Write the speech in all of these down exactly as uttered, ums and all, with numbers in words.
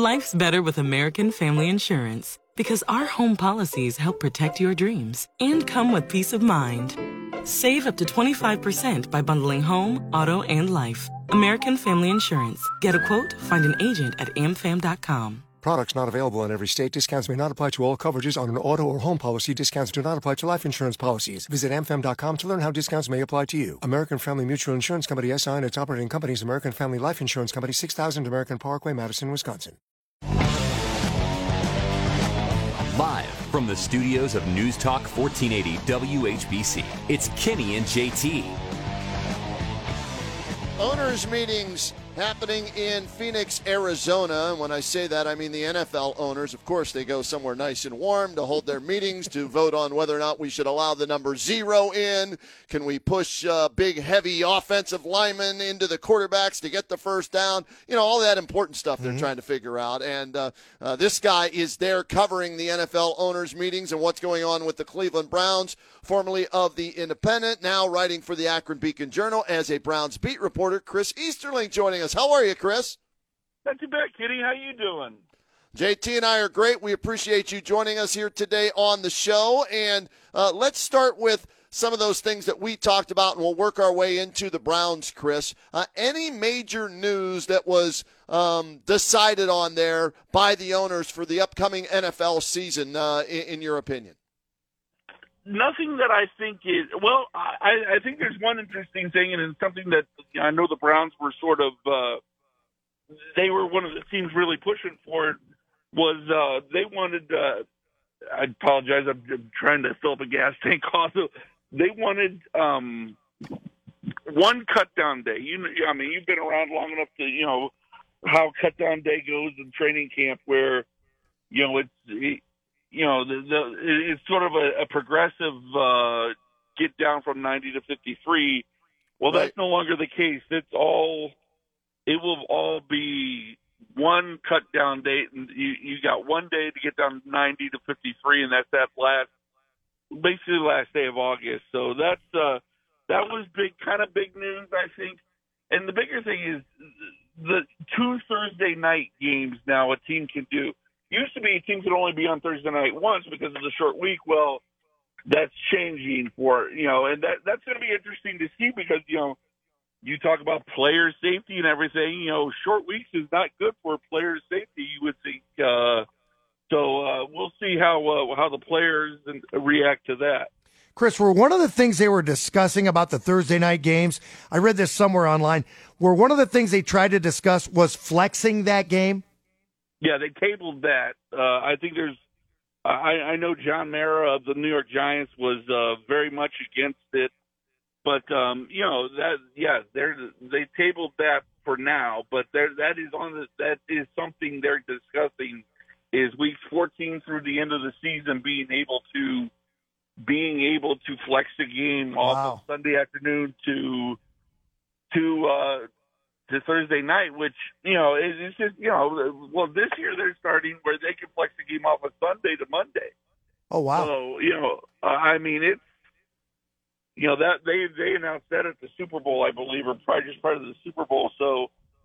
Life's better with American Family Insurance because our home policies help protect your dreams and come with peace of mind. Save up to twenty-five percent by bundling home, auto, and life. American Family Insurance. Get a quote, find an agent at a m fam dot com. Products not available in every state. Discounts may not apply to all coverages on an auto or home policy. Discounts do not apply to life insurance policies. Visit a m fam dot com to learn how discounts may apply to you. American Family Mutual Insurance Company, S I and its operating companies, American Family Life Insurance Company, six thousand American Parkway, Madison, Wisconsin. Live from the studios of News Talk fourteen eighty W H B C, it's Kenny and J T. Owners' meetings happening in Phoenix, Arizona. And when I say that, I mean the N F L owners. Of course, they go somewhere nice and warm to hold their meetings to vote on whether or not we should allow the number zero in. Can we push uh, big, heavy offensive linemen into the quarterbacks to get the first down? You know, all that important stuff they're mm-hmm. trying to figure out. And uh, uh, this guy is there covering the N F L owners' meetings and what's going on with the Cleveland Browns, formerly of the Independent, now writing for the Akron Beacon-Journal as a Browns beat reporter. Chris Easterling joining us. How are you, Chris? Not too bad, Kitty. How you doing? J T and I are great. We appreciate you joining us here today on the show. And uh, let's start with some of those things that we talked about, and we'll work our way into the Browns, Chris. Uh, any major news that was um, decided on there by the owners for the upcoming N F L season, uh, in, in your opinion? Nothing that I think is – well, I, I think there's one interesting thing, and it's something that I know the Browns were sort of uh, – they were one of the teams really pushing for it, was uh, they wanted uh, – I apologize, I'm, I'm trying to fill up a gas tank also. They wanted um, one cut-down day. You, I mean, you've been around long enough to, you know, how cut-down day goes in training camp where, you know, it's it, – you know, the, the, it's sort of a, a progressive uh, get down from ninety to fifty-three. Well, right. That's no longer the case. It's all, it will all be one cut down date, and you, you got one day to get down ninety to fifty-three, and that's that last, basically the last day of August. So that's uh, that was big, kind of big news, I think. And the bigger thing is the two Thursday night games now a team can do. Used to be teams would only be on Thursday night once because of the short week. Well, that's changing for, you know, and that that's going to be interesting to see because, you know, you talk about player safety and everything. You know, short weeks is not good for player safety, you would think. Uh, so uh, we'll see how uh, how the players react to that. Chris, were one of the things they were discussing about the Thursday night games, I read this somewhere online, where one of the things they tried to discuss was flexing that game? Yeah, they tabled that. Uh, I think there's uh, – I, I know John Mara of the New York Giants was uh, very much against it. But, um, you know, that yeah, they're, they tabled that for now. But that is on the, that is something they're discussing is weeks fourteen through the end of the season being able to being able to flex the game wow. off of Sunday afternoon to to uh, – to Thursday night, which, you know, it's just, you know, well, this year they're starting where they can flex the game off of Sunday to Monday. Oh, wow. So, you know, uh, I mean, it's, you know, that they, they announced that at the Super Bowl, I believe, or probably just part of the Super Bowl. So,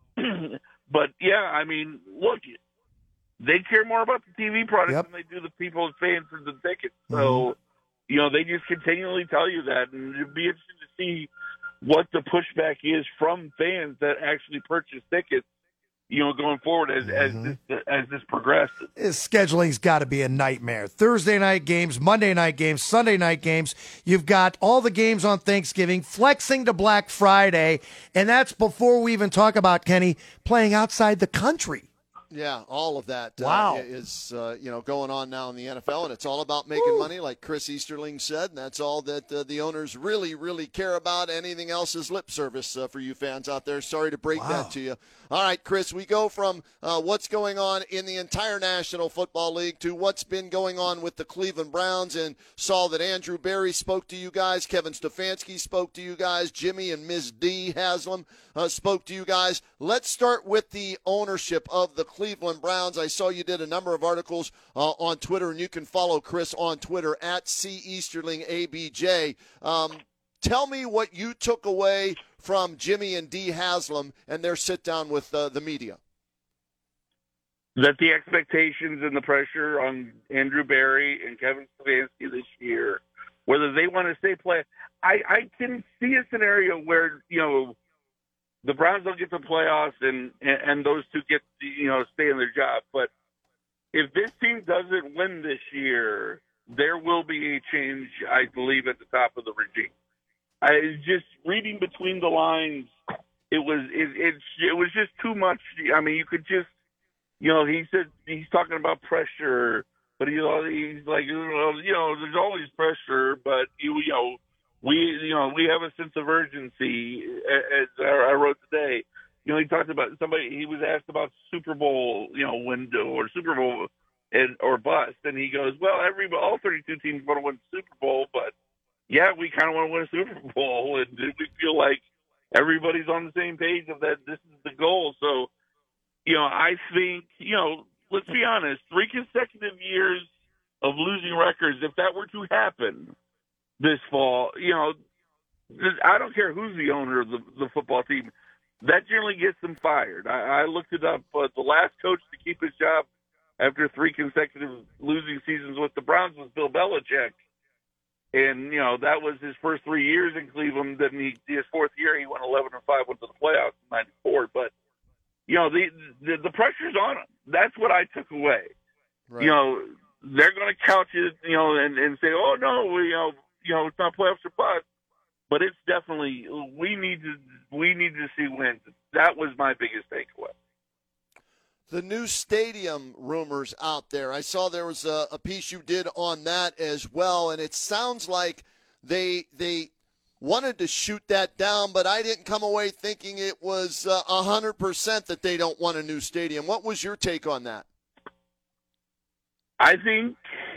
but yeah, I mean, look, they care more about the T V product yep. than they do the people paying for the tickets. So, mm-hmm. you know, they just continually tell you that, and it'd be interesting to see what the pushback is from fans that actually purchase tickets, you know, going forward as mm-hmm. as this as this progresses. His scheduling's got to be a nightmare. Thursday night games, Monday night games, Sunday night games. You've got all the games on Thanksgiving, flexing to Black Friday, and that's before we even talk about, Kenny, playing outside the country. Yeah, all of that wow. uh, is uh, you know going on now in the N F L, and it's all about making Woo. money, like Chris Easterling said, and that's all that uh, the owners really, really care about. Anything else is lip service uh, for you fans out there. Sorry to break wow. that to you. All right, Chris, we go from uh, what's going on in the entire National Football League to what's been going on with the Cleveland Browns, and saw that Andrew Berry spoke to you guys, Kevin Stefanski spoke to you guys, Jimmy and Miz D. Haslam uh, spoke to you guys. Let's start with the ownership of the Cleveland Browns. I saw you did a number of articles uh, on Twitter, and you can follow Chris on Twitter at C Easterling A B J. Um, tell me what you took away from Jimmy and D. Haslam and their sit-down with uh, the media. that the expectations and the pressure on Andrew Berry and Kevin Stefanski this year, whether they want to stay play, I, I can see a scenario where, you know, the Browns don't get the playoffs and, and, and those two get, you know, stay in their job. But if this team doesn't win this year, there will be a change, I believe, at the top of the regime. I just reading between the lines, it was it, it, it was just too much. I mean, you could just, you know, he said he's talking about pressure, but he, he's like, you know, there's always pressure, but you, you know, we, you know, we have a sense of urgency. As I wrote today, you know, he talked about somebody. He was asked about Super Bowl, you know, window or Super Bowl and or bust, and he goes, well, every all thirty-two teams want to win the Super Bowl, but yeah, we kind of want to win a Super Bowl, and we feel like everybody's on the same page of that. This is the goal. So, you know, I think, you know, let's be honest, three consecutive years of losing records, if that were to happen this fall, you know, I don't care who's the owner of the, the football team, that generally gets them fired. I, I looked it up. Uh, the last coach to keep his job after three consecutive losing seasons with the Browns was Bill Belichick. And, you know, that was his first three years in Cleveland. Then he, his fourth year, he went eleven and five, went to the playoffs in ninety-four. But, you know, the, the, the pressure's on him. That's what I took away. Right. You know, they're going to couch it, you know, and, and say, oh, no, we, you know, you know, it's not playoffs or bust. But it's definitely, we need to, we need to see wins. That was my biggest takeaway. The new stadium rumors out there. I saw there was a, a piece you did on that as well, and it sounds like they they wanted to shoot that down, but I didn't come away thinking it was uh, one hundred percent that they don't want a new stadium. What was your take on that? I think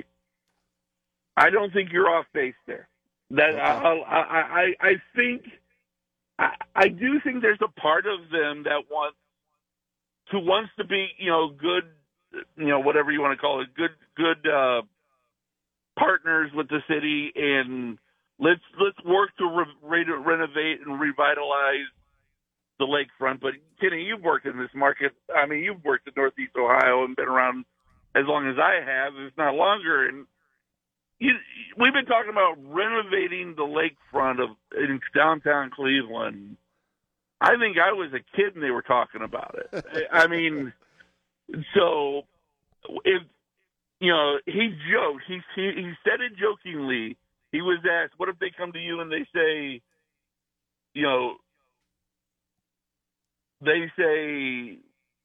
I don't think you're off base there. That okay. I, I, I I think I, I do think there's a part of them that wants who wants to be, you know, good, you know, whatever you want to call it, good, good uh, partners with the city, and let's let's work to re- re- renovate and revitalize the lakefront. But Kenny, you've worked in this market. I mean, you've worked in Northeast Ohio and been around as long as I have, if not longer. And you, we've been talking about renovating the lakefront of in downtown Cleveland. I think I was a kid and they were talking about it. I mean, so if, you know, he joked, he, he, he said it jokingly. He was asked, what if they come to you and they say, you know, they say,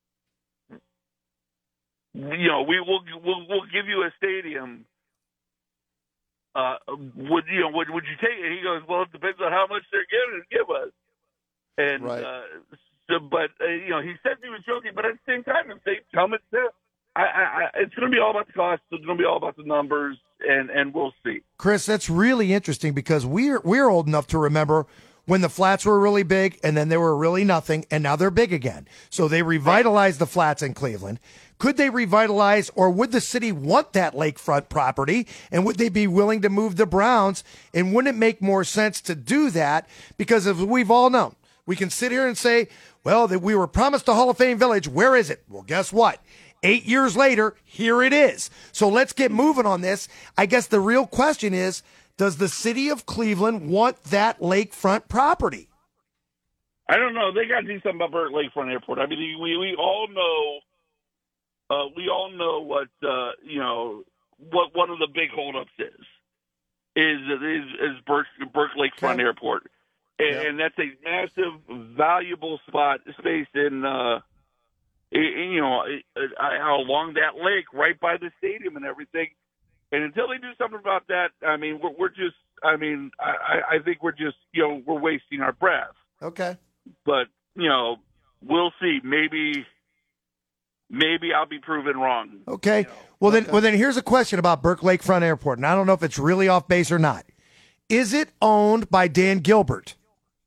you know, we will we'll, we'll give you a stadium. Uh, would you know? Would would you take it? He goes, well, it depends on how much they're going to give us. And right. uh, so, but uh, you know, he said he was joking, but at the same time, if they tell me to, I, I, it's going to be all about the cost. It's going to be all about the numbers, and, and we'll see. Chris, that's really interesting because we're we're old enough to remember when the flats were really big and then they were really nothing, and now they're big again. So they revitalized the flats in Cleveland. Could they revitalize, or would the city want that lakefront property, and would they be willing to move the Browns? And wouldn't it make more sense to do that? Because as we've all known, we can sit here and say, well, that we were promised a Hall of Fame village. Where is it? Well, guess what? Eight years later, here it is. So let's get moving on this. I guess the real question is, does the city of Cleveland want that lakefront property? I don't know. They got to do something about Burt Lakefront Airport. I mean, we we all know, uh, we all know what uh, you know what one of the big holdups is is is, is Burke, Burke Lakefront okay. Airport, and, yeah. and that's a massive, valuable spot space in uh, in, you know along that lake, right by the stadium and everything. And until they do something about that, I mean, we're, we're just, I mean, I, I think we're just, you know, we're wasting our breath. Okay. But, you know, we'll see. Maybe, maybe I'll be proven wrong. Okay. You know? Well, then, okay. well, then here's a question about Burke Lakefront Airport. And I don't know if it's really off base or not. Is it owned by Dan Gilbert?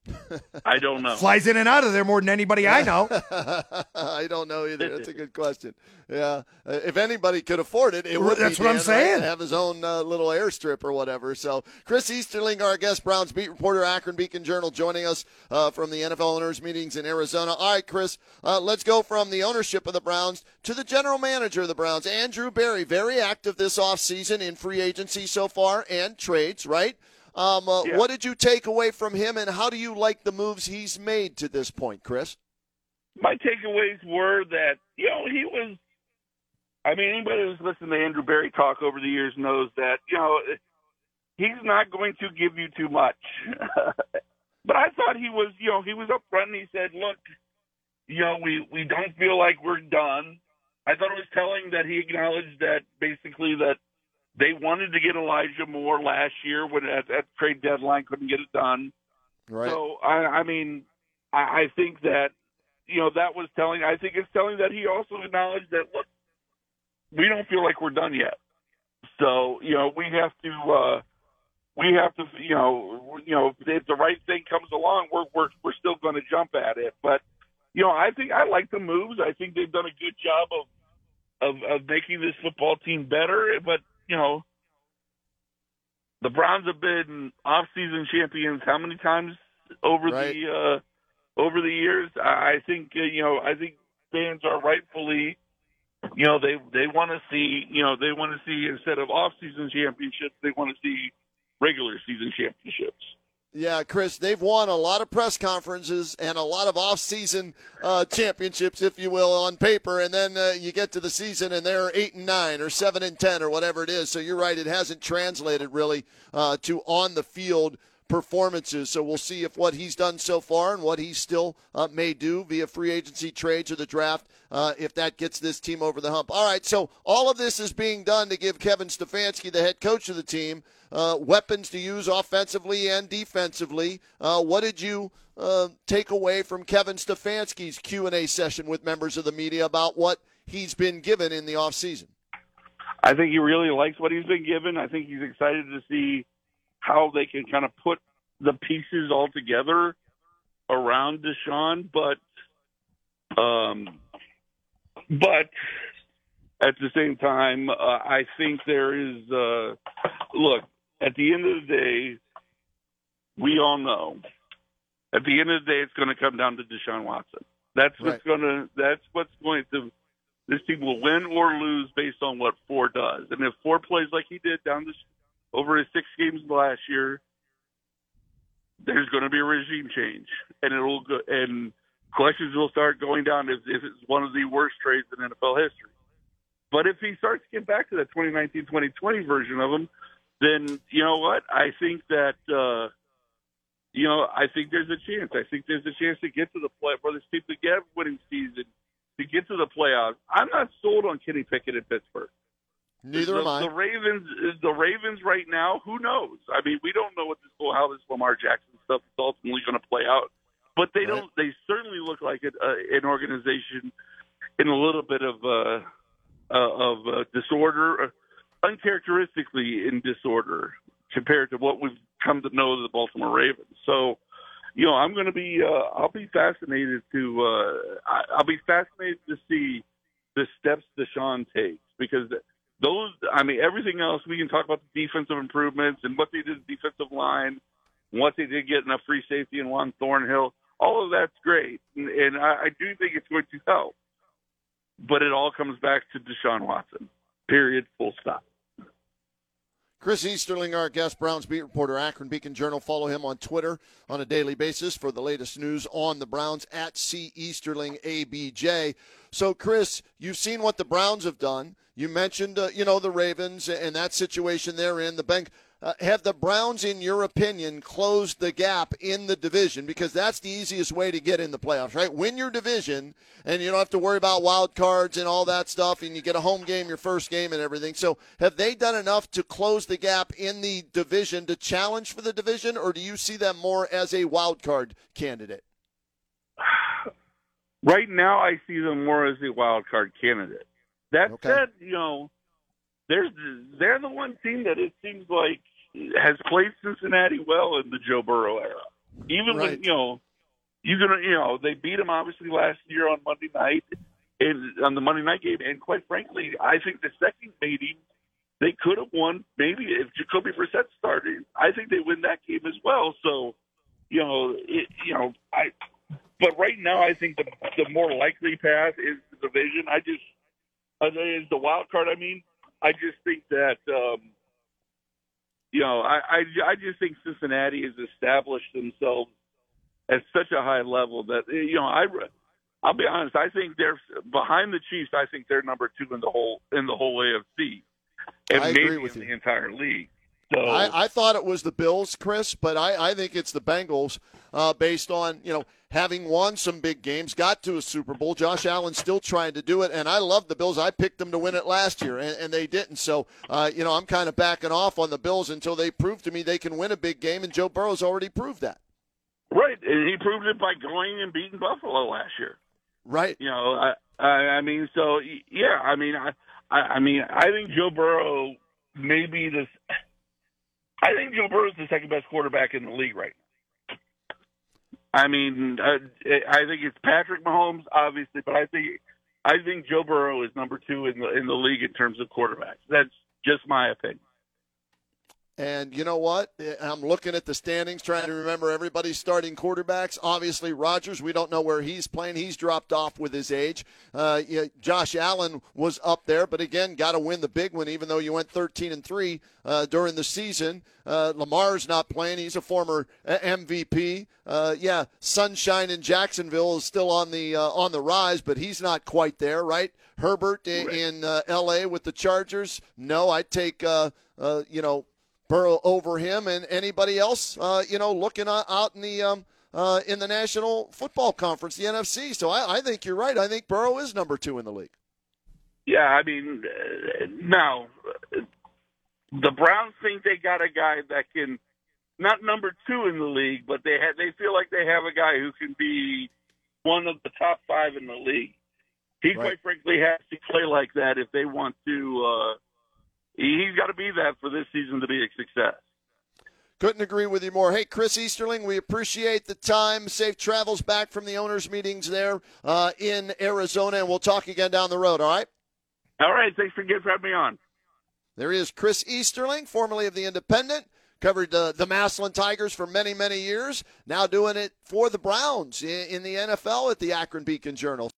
I don't know. Flies in and out of there more than anybody I know. I don't know either. That's a good question. Yeah, uh, if anybody could afford it, it would. That's be what Dan, I'm saying. Right? Have his own uh, little airstrip or whatever. So, Chris Easterling, our guest, Browns beat reporter, Akron Beacon Journal, joining us uh, from the N F L owners meetings in Arizona. All right, Chris, uh, let's go from the ownership of the Browns to the general manager of the Browns, Andrew Berry. Very active this offseason in free agency so far and trades, right? Um, uh, yeah. What did you take away from him, and how do you like the moves he's made to this point, Chris? My takeaways were that, you know, he was, I mean, anybody who's listened to Andrew Berry talk over the years knows that, you know, he's not going to give you too much. But I thought he was, you know, he was up front and he said, look, you know, we, we don't feel like we're done. I thought it was telling that he acknowledged that basically that they wanted to get Elijah Moore last year when at, at trade deadline couldn't get it done. Right. So, I, I mean, I, I think that, you know, that was telling. I think it's telling that he also acknowledged that, look, we don't feel like we're done yet. So, you know, we have to, uh, we have to, you know, you know, if the right thing comes along, we're we're we're still going to jump at it. But, you know, I think I like the moves. I think they've done a good job of of, of making this football team better. But, you know, the Browns have been off-season champions how many times over right. the uh, over the years? I think uh, you know, I think fans are rightfully. You know, they they want to see, you know, they want to see instead of off-season championships, they want to see regular season championships. Yeah, Chris, they've won a lot of press conferences and a lot of off-season uh, championships, if you will, on paper, and then uh, you get to the season and they're eight and nine or seven and ten or whatever it is. So you're right; it hasn't translated really uh, to on-the-field performances. So we'll see if what he's done so far and what he still uh, may do via free agency trades or the draft, uh, if that gets this team over the hump. All right, so all of this is being done to give Kevin Stefanski, the head coach of the team, uh, weapons to use offensively and defensively. Uh, what did you uh, take away from Kevin Stefanski's Q and A session with members of the media about what he's been given in the offseason? I think he really likes what he's been given. I think he's excited to see how they can kind of put the pieces all together around Deshaun, but um, but at the same time, uh, I think there is uh, look. At the end of the day, we all know. At the end of the day, it's going to come down to Deshaun Watson. That's what's right. going to. That's what's going to. This team will win or lose based on what Ford does, and if Ford plays like he did down this. Over his six games last year, there's going to be a regime change, and it'll go, and questions will start going down if, if it's one of the worst trades in N F L history. But if he starts to get back to that twenty nineteen twenty twenty version of him, then you know what? I think that uh, you know I think there's a chance. I think there's a chance to get to the play for this team to get a winning season, to get to the playoffs. I'm not sold on Kenny Pickett in Pittsburgh. Neither the, am I. The Ravens, the Ravens right now, who knows? I mean, we don't know what this, how this Lamar Jackson stuff is ultimately going to play out. But they right. don't. They certainly look like it, uh, an organization in a little bit of uh, uh, of uh, disorder, uncharacteristically in disorder compared to what we've come to know of the Baltimore Ravens. So, you know, I'm going to be. Uh, I'll be fascinated to. Uh, I, I'll be fascinated to see the steps Deshaun takes because. Those, I mean, everything else, we can talk about the defensive improvements and what they did in the defensive line, and what they did getting a free safety in Juan Thornhill. All of that's great, and, and I, I do think it's going to help. But it all comes back to Deshaun Watson, period, full stop. Chris Easterling, our guest, Browns beat reporter, Akron Beacon Journal. Follow him on Twitter on a daily basis for the latest news on the Browns, at C Easterling A B J. So, Chris, you've seen what the Browns have done. You mentioned, uh, you know, the Ravens and that situation they're in. The bank. Uh, have the Browns, in your opinion, closed the gap in the division? Because that's the easiest way to get in the playoffs, right? Win your division, and you don't have to worry about wild cards and all that stuff, and you get a home game, your first game and everything. So have they done enough to close the gap in the division to challenge for the division, or do you see them more as a wild card candidate? Right now, I see them more as a wild card candidate. That okay. said, you know, There's, they're the one team that it seems like has played Cincinnati well in the Joe Burrow era. Even Right. when, you know, you gonna, you know, they beat them obviously last year on Monday night, and on the Monday night game. And quite frankly, I think the second meeting they could have won. Maybe if Jacoby Brissett started, I think they win that game as well. So, you know, it, you know, I. But right now, I think the the more likely path is the division. I just uh, is the wild card. I mean, I just think that um, you know, I, I I just think Cincinnati has established themselves at such a high level that, you know, I I'll be honest. I think they're behind the Chiefs. I think they're number two in the whole in the whole A F C, and I maybe agree with in you. the entire league. So I, I thought it was the Bills, Chris, but I, I think it's the Bengals uh, based on, you know, having won some big games, got to a Super Bowl. Josh Allen's still trying to do it, and I love the Bills. I picked them to win it last year, and, and they didn't. So, uh, you know, I'm kind of backing off on the Bills until they prove to me they can win a big game, and Joe Burrow's already proved that. right, and he proved it by going and beating Buffalo last year. Right. You know, I I, I mean, so yeah, I mean, I, I I mean, I think Joe Burrow may be this. I think Joe Burrow is the second best quarterback in the league right now. I mean, uh, I think it's Patrick Mahomes, obviously, but I think I think Joe Burrow is number two in the in the league in terms of quarterbacks. That's just my opinion. And you know what? I'm looking at the standings, trying to remember everybody's starting quarterbacks. Obviously, Rodgers, we don't know where he's playing. He's dropped off with his age. Uh, yeah, Josh Allen was up there, but again, got to win the big one, even though you went thirteen and three uh, during the season. Uh, Lamar's not playing. He's a former M V P. Uh, yeah, Sunshine in Jacksonville is still on the uh, on the rise, but he's not quite there, right? Herbert in, in uh, L A with the Chargers. No, I'd take uh, uh, you know. Burrow over him, and anybody else, uh, you know, looking out in the um, uh, in the National Football Conference, the N F C. So I, I think you're right. I think Burrow is number two in the league. Yeah, I mean, uh, now uh, the Browns think they got a guy that can not number two in the league, but they have, they feel like they have a guy who can be one of the top five in the league. He, Right. quite frankly, has to play like that if they want to. Uh, He's got to be that for this season to be a success. Couldn't agree with you more. Hey, Chris Easterling, we appreciate the time. Safe travels back from the owners' meetings there uh, in Arizona, and we'll talk again down the road, all right? All right. Thanks for getting having me on. There is Chris Easterling, formerly of The Independent, covered uh, the Massillon Tigers for many, many years, now doing it for the Browns in, in the N F L at the Akron Beacon Journal.